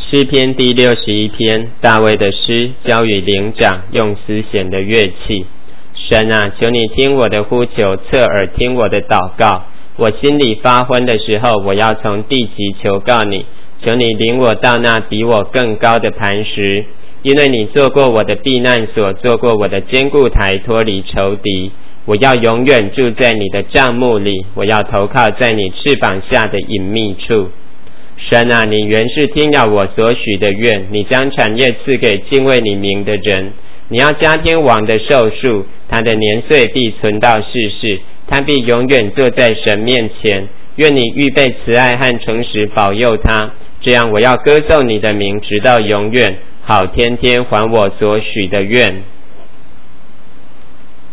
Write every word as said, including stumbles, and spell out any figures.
诗篇第六十一篇，大卫的诗，交与灵长，用丝弦的乐器。神啊，求你听我的呼求，侧耳听我的祷告。我心里发昏的时候，我要从地极求告你，求你领我到那比我更高的磐石，因为你做过我的避难所，做过我的坚固台，脱离仇敌。我要永远住在你的帐幕里，我要投靠在你翅膀下的隐秘处。神啊，你原是听了我所许的愿，你将产业赐给敬畏你名的人。你要加添王的寿数，他的年岁必存到世世，他必永远坐在神面前。愿你预备慈爱和诚实保佑他，这样我要歌颂你的名直到永远，好天天还我所许的愿。